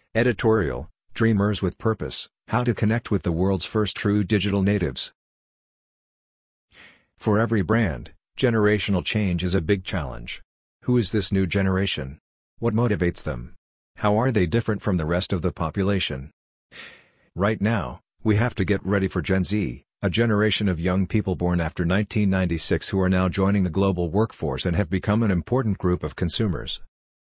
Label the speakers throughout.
Speaker 1: Editorial: Dreamers with Purpose, How to Connect with the World's First True Digital Natives. For every brand, generational change is a big challenge. Who is this new generation? What motivates them? How are they different from the rest of the population? Right now, we have to get ready for Gen Z, a generation of young people born after 1996 who are now joining the global workforce and have become an important group of consumers.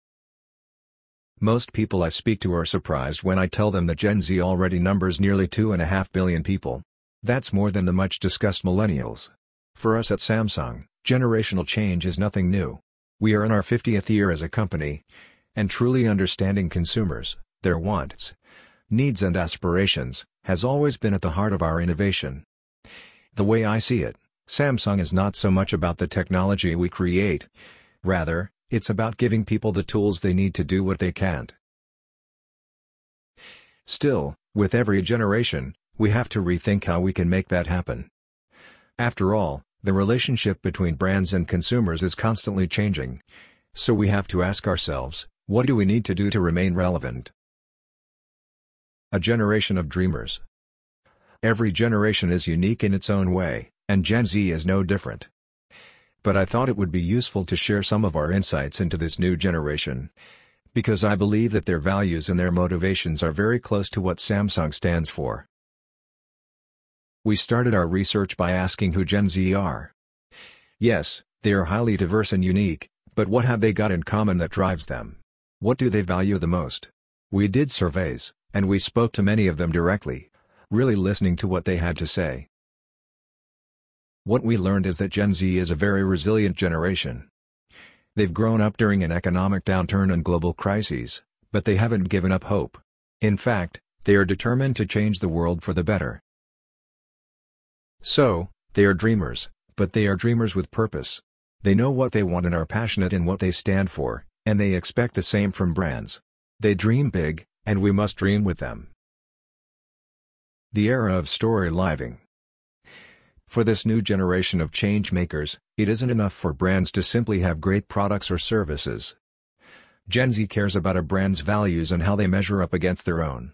Speaker 1: Most people I speak to are surprised when I tell them that Gen Z already numbers nearly 2.5 billion people. That's more than the much-discussed millennials. For us at Samsung, generational change is nothing new. We are in our 50th year as a company, and truly understanding consumers, their wants, needs and aspirations, has always been at the heart of our innovation. The way I see it, Samsung is not so much about the technology we create. Rather, it's about giving people the tools they need to do what they can't. Still, with every generation, we have to rethink how we can make that happen. After all, the relationship between brands and consumers is constantly changing. So we have to ask ourselves, what do we need to do to remain relevant? A generation of dreamers. Every generation is unique in its own way, and Gen Z is no different. But I thought it would be useful to share some of our insights into this new generation, because I believe that their values and their motivations are very close to what Samsung stands for. We started our research by asking who Gen Z are. Yes, they are highly diverse and unique, but what have they got in common that drives them? What do they value the most? We did surveys, and we spoke to many of them directly, really listening to what they had to say. What we learned is that Gen Z is a very resilient generation. They've grown up during an economic downturn and global crises, but they haven't given up hope. In fact, they are determined to change the world for the better. So, they are dreamers, but they are dreamers with purpose. They know what they want and are passionate in what they stand for, and they expect the same from brands. They dream big, and we must dream with them. The era of story living. For this new generation of change makers, it isn't enough for brands to simply have great products or services. Gen Z cares about a brand's values and how they measure up against their own.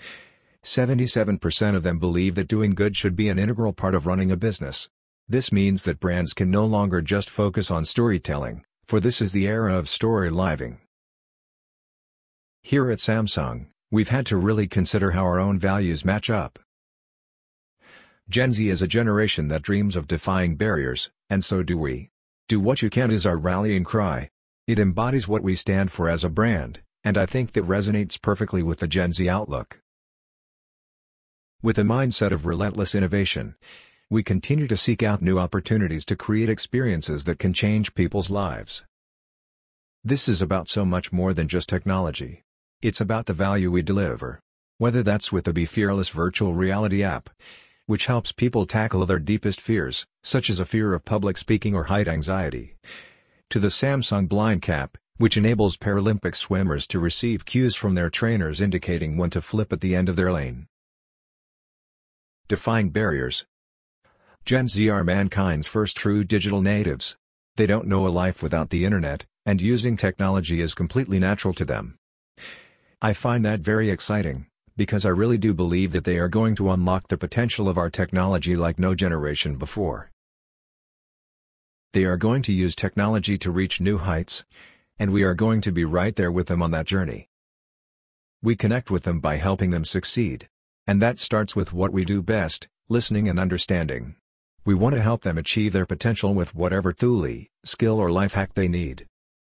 Speaker 1: 77% of them believe that doing good should be an integral part of running a business. This means that brands can no longer just focus on storytelling, for this is the era of story living. Here at Samsung, we've had to really consider how our own values match up. Gen Z is a generation that dreams of defying barriers, and so do we. Do what you can is our rallying cry. It embodies what we stand for as a brand, and I think that resonates perfectly with the Gen Z outlook. With a mindset of relentless innovation, we continue to seek out new opportunities to create experiences that can change people's lives. This is about so much more than just technology. It's about the value we deliver. Whether that's with the Be Fearless virtual reality app, which helps people tackle their deepest fears, such as a fear of public speaking or height anxiety, to the Samsung Blind Cap, which enables Paralympic swimmers to receive cues from their trainers indicating when to flip at the end of their lane. Defying barriers. Gen Z are mankind's first true digital natives. They don't know a life without the internet, and using technology is completely natural to them. I find that very exciting, because I really do believe that they are going to unlock the potential of our technology like no generation before. They are going to use technology to reach new heights, and we are going to be right there with them on that journey. We connect with them by helping them succeed. And that starts with what we do best, listening and understanding. We want to help them achieve their potential with whatever tool, skill or life hack they need.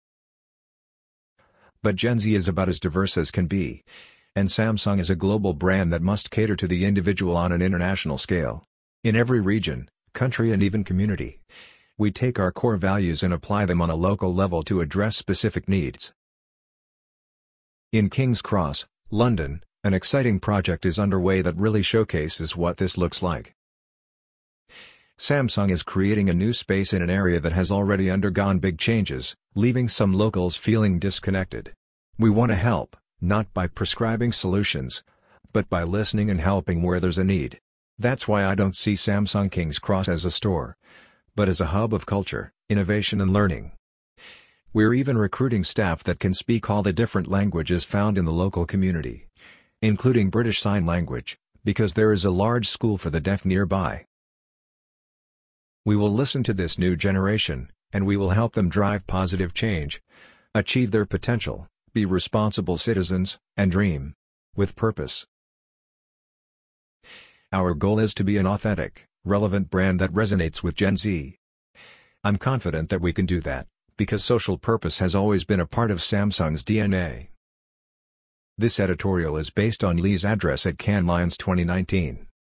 Speaker 1: But Gen Z is about as diverse as can be, and Samsung is a global brand that must cater to the individual on an international scale. In every region, country and even community, we take our core values and apply them on a local level to address specific needs. In King's Cross, London, an exciting project is underway that really showcases what this looks like. Samsung is creating a new space in an area that has already undergone big changes, leaving some locals feeling disconnected. We want to help, not by prescribing solutions, but by listening and helping where there's a need. That's why I don't see Samsung King's Cross as a store, but as a hub of culture, innovation and learning. We're even recruiting staff that can speak all the different languages found in the local community, including British Sign Language, because there is a large school for the deaf nearby. We will listen to this new generation, and we will help them drive positive change, achieve their potential, be responsible citizens, and dream with purpose. Our goal is to be an authentic, relevant brand that resonates with Gen Z. I'm confident that we can do that, because social purpose has always been a part of Samsung's DNA. This editorial is based on Lee's address at Cannes Lions 2019.